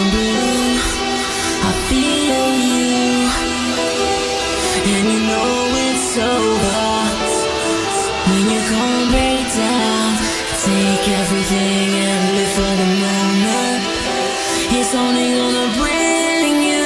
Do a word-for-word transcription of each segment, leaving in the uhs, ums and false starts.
blue, I feel you, and you know it's over when you come break down. Take everything and live for the moment. It's only gonna bring you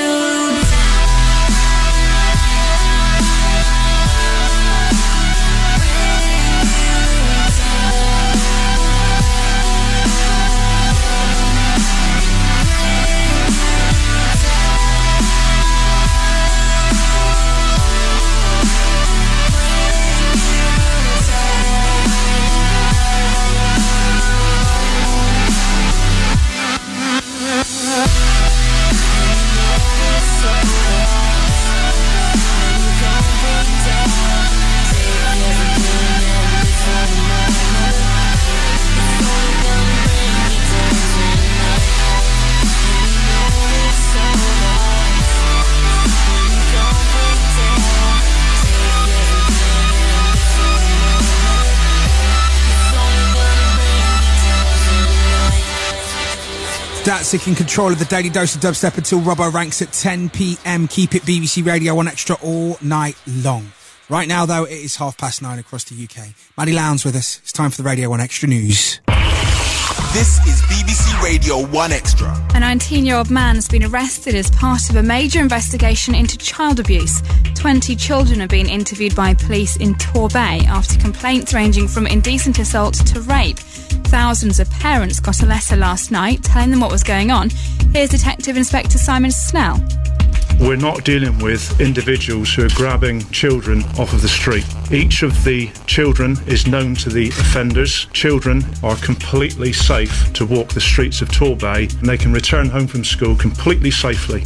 Datsik in control of the Daily Dose of Dubstep until Robbo ranks at ten p.m. Keep it B B C Radio one Extra all night long. Right now, though, it is half past nine across the U K. Maddie Lowndes with us. It's time for the Radio one Extra news. This is B B C Radio one Extra. A nineteen-year-old man has been arrested as part of a major investigation into child abuse. twenty children have been interviewed by police in Torbay after complaints ranging from indecent assault to rape. Thousands of parents got a letter last night telling them what was going on. Here's Detective Inspector Simon Snell. We're not dealing with individuals who are grabbing children off of the street. Each of the children is known to the offenders. Children are completely safe to walk the streets of Torbay and they can return home from school completely safely.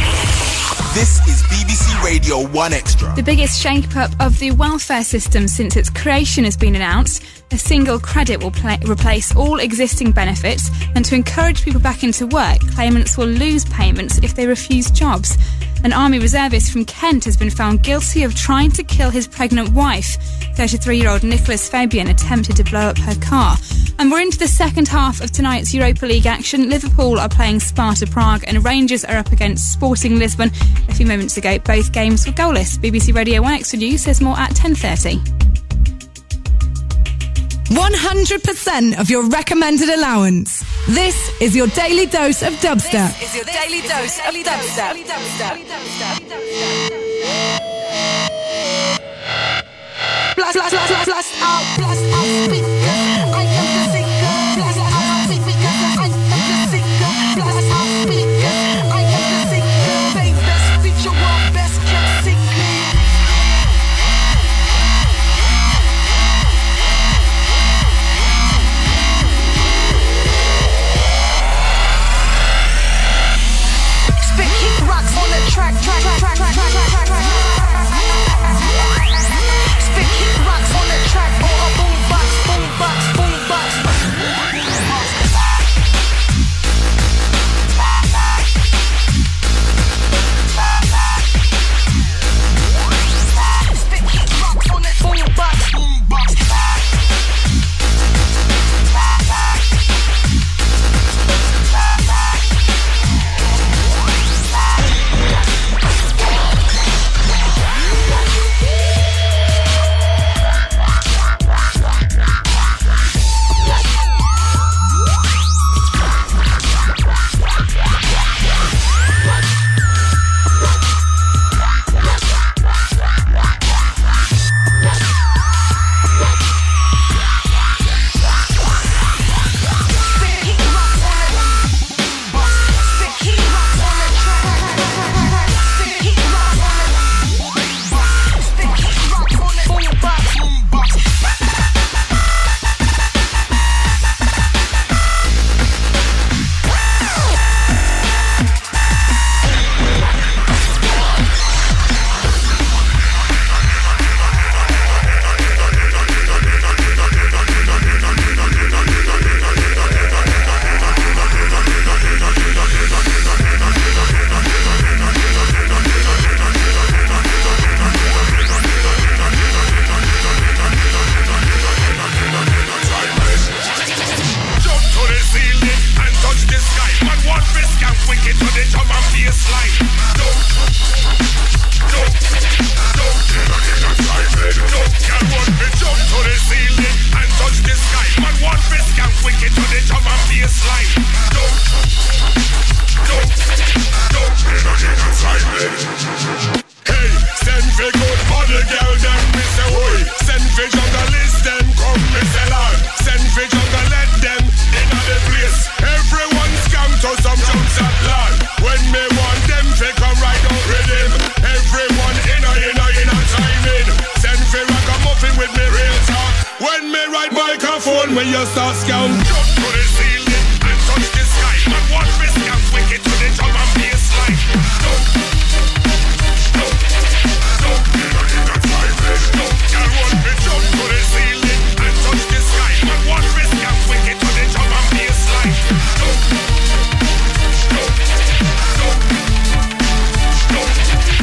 This is B B C Radio one Extra. The biggest shake-up of the welfare system since its creation has been announced. A single credit will pla- replace all existing benefits, and to encourage people back into work, claimants will lose payments if they refuse jobs. An army reservist from Kent has been found guilty of trying to kill his pregnant wife. thirty-three-year-old Nicholas Fabian attempted to blow up her car. And we're into the second half of tonight's Europa League action. Liverpool are playing Sparta Prague and Rangers are up against Sporting Lisbon. A few moments ago, both games were goalless. B B C Radio one Extra News says more at ten thirty. one hundred percent of your recommended allowance. This is your daily dose of dubstep. This is your daily dose of dubstep. Blast, blast, blast, blast out, blast out, speaker. I am the singer. Blast out, speaker. I am the singer. Blast out, speaker. I am the singer. Bang, best feature, world best kept secret. Spit kick rocks on the track, track, track, track, track, track, track, track. Spit kick rocks on the track, or a boom box, boom box, boom box. wicked to the drum and bass line. Don't, don't, don't, don't, girl want me jump to the ceiling and touch the sky. Man want me skank wicked to the drum and bass line. Don't, don't, don't, hey, send for good for the girl them me say oi. Send for junglist them come me say lad. Send for jungle let them inna the place. Everyone scam to some jumps at lad. When me want them to come right out with him. Everyone inna inna inna timing. Send for ragamuffin with me real talk. When me ride microphone when you start scam. Jump to the ceiling and touch the sky. Man want me scam wicked to the drum and bass line. Don't, don't, don't, don't, girl want me jump to the ceiling and touch the sky. Man want me scam wicked to the drum and bass line. Don't, don't, don't, don't.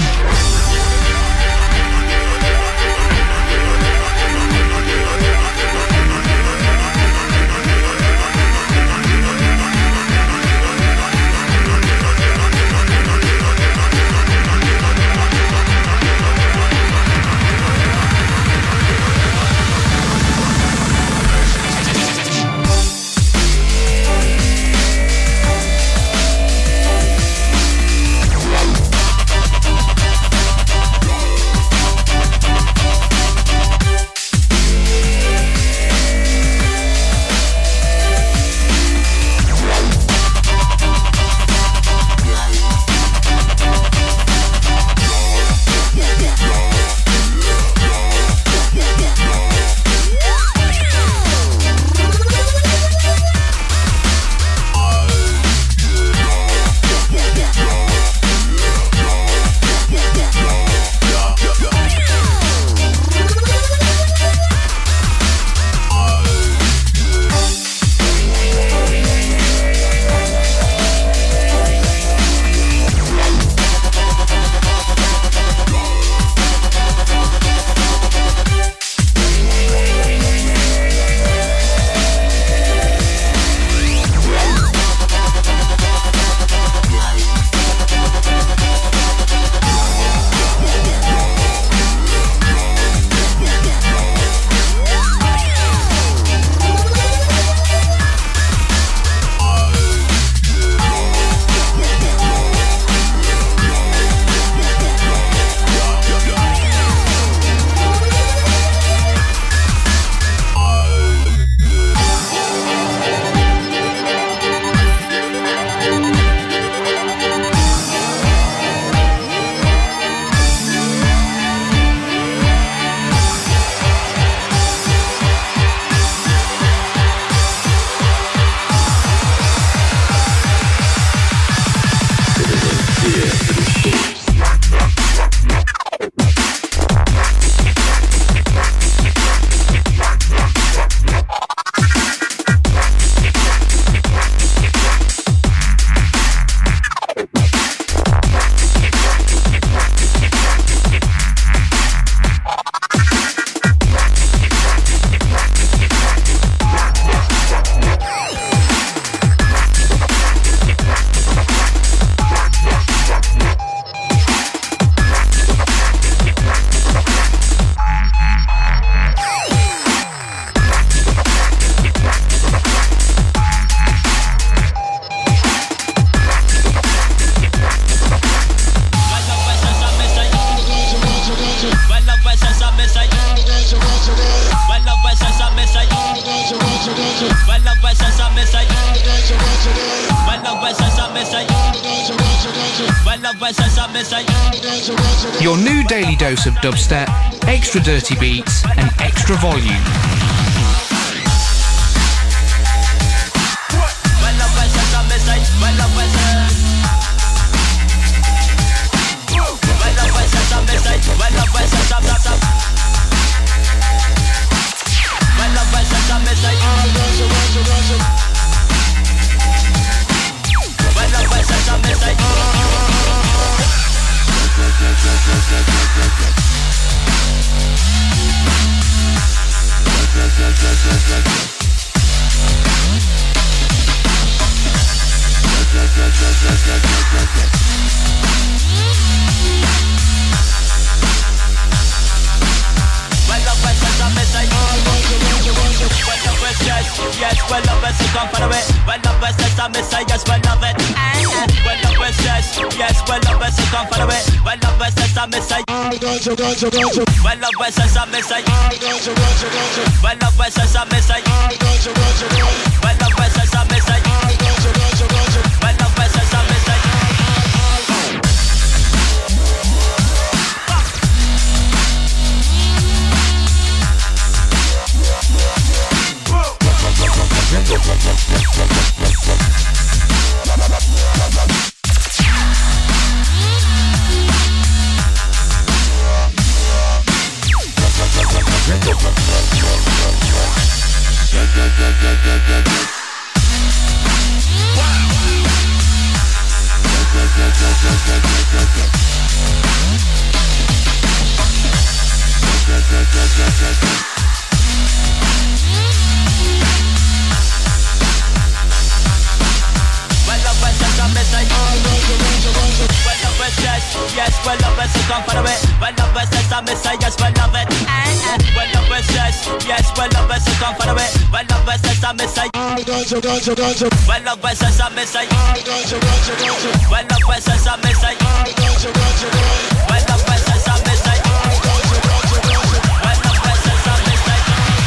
Your new daily dose of dubstep, extra dirty beats and extra volume. Let's go. I miss I yes, well love it. Well love is yes, yes, well love is come follow it. Well love is yes, I miss I. Well love is yes, I miss I. Well love is yes, I miss I. Well love is yes, I miss I. Well love is yes, I miss I. Yes, well love is come for it. Well love is yes, I miss I yes, well love it. Well love is yes, yes, well love is come for it. Well love is yes, I miss I. Well love is yes, I miss I. Well love is yes, I miss I. Well love is yes, I miss I. Well love is yes, I miss I.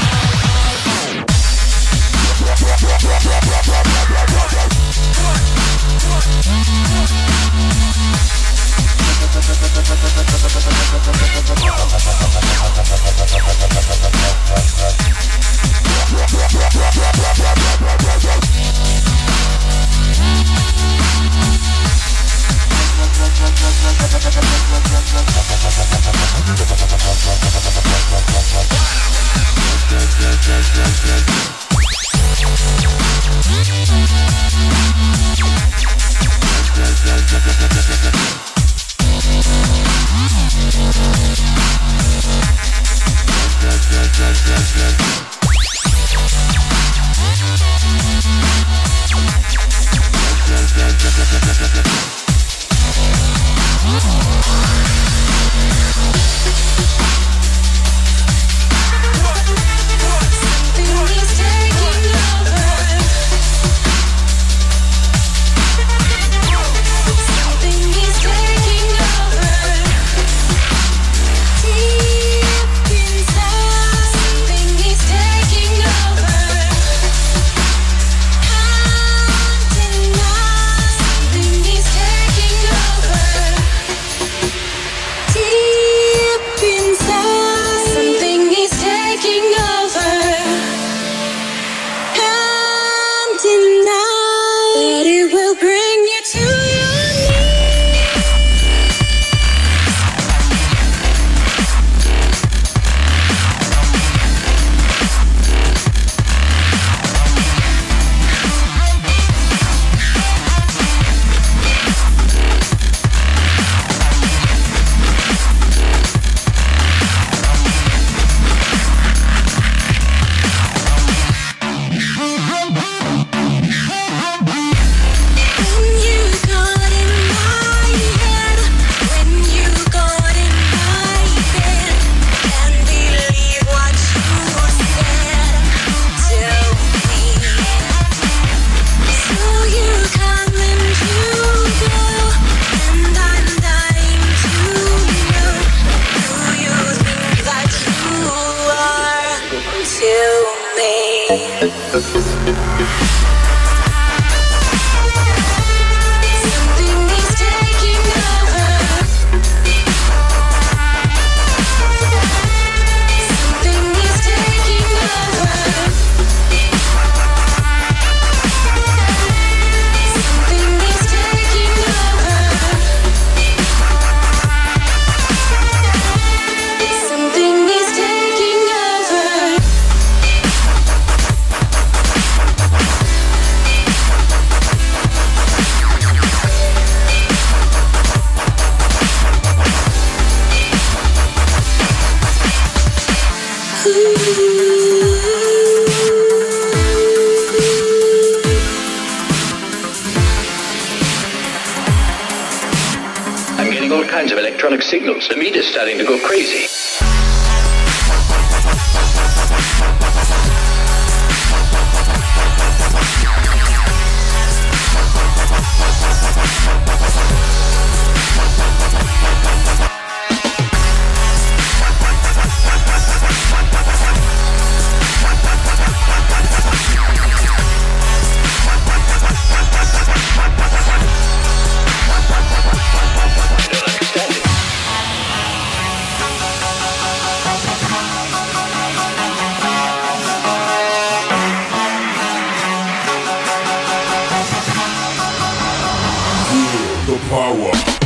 Signals. The meter's starting to go crazy. power.